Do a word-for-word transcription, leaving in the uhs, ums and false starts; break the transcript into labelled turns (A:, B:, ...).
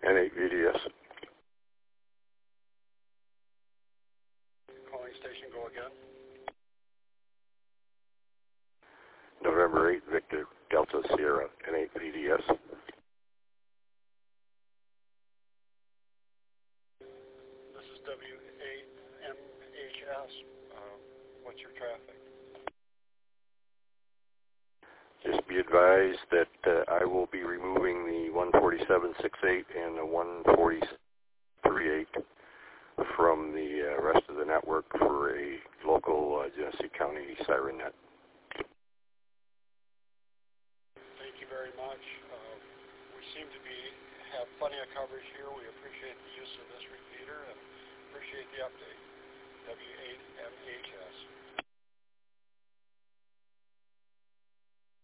A: N eight V D S.
B: Calling station, go again.
A: November eight, Victor Delta Sierra, N eight V D S.
B: This is W eight M H S. Uh, what's your traffic?
A: Just be advised that uh, I will be removing the one forty-seven point six eight and the one forty-three point eight from the uh, rest of the network for a local uh, Genesee County siren net.
B: Thank you very much. Uh, we seem to be have plenty of coverage here. We appreciate the use of this repeater and appreciate the update. W eight M H S.